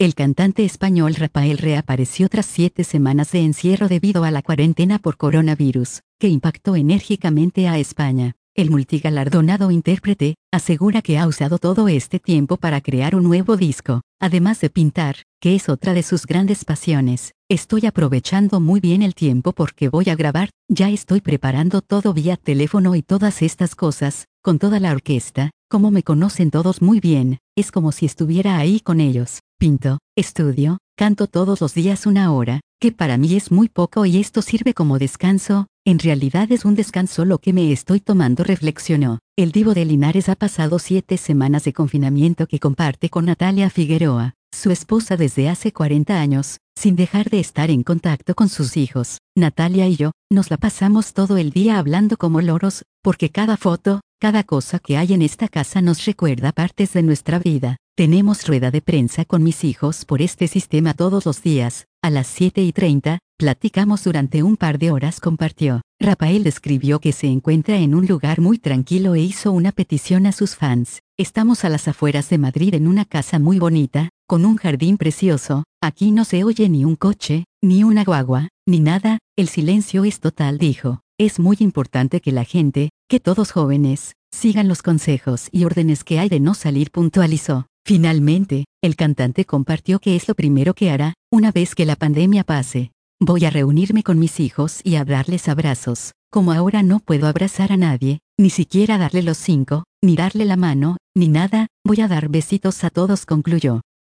El cantante español Raphael reapareció tras 7 semanas de encierro debido a la cuarentena por coronavirus, que impactó enérgicamente a España. El multigalardonado intérprete asegura que ha usado todo este tiempo para crear un nuevo disco, además de pintar, que es otra de sus grandes pasiones. Estoy aprovechando muy bien el tiempo porque voy a grabar, ya estoy preparando todo vía teléfono y todas estas cosas, con toda la orquesta, como me conocen todos muy bien, es como si estuviera ahí con ellos. Pinto, estudio, canto todos los días 1 hora, que para mí es muy poco y esto sirve como descanso. En realidad es un descanso lo que me estoy tomando, reflexionó. El divo de Linares ha pasado 7 semanas de confinamiento que comparte con Natalia Figueroa, su esposa desde hace 40 años, sin dejar de estar en contacto con sus hijos. Natalia y yo, nos la pasamos todo el día hablando como loros, porque cada foto, cada cosa que hay en esta casa nos recuerda partes de nuestra vida. Tenemos rueda de prensa con mis hijos por este sistema todos los días, a las 7:30, platicamos durante un par de horas, compartió. Raphael describió que se encuentra en un lugar muy tranquilo e hizo una petición a sus fans. Estamos a las afueras de Madrid en una casa muy bonita, con un jardín precioso, aquí no se oye ni un coche, ni una guagua, ni nada, el silencio es total, dijo. Es muy importante que la gente, que todos jóvenes, sigan los consejos y órdenes que hay de no salir, puntualizó. Finalmente, el cantante compartió que es lo primero que hará, una vez que la pandemia pase. Voy a reunirme con mis hijos y a darles abrazos. Como ahora no puedo abrazar a nadie, ni siquiera darle los 5, ni darle la mano, ni nada, voy a dar besitos a todos, concluyó.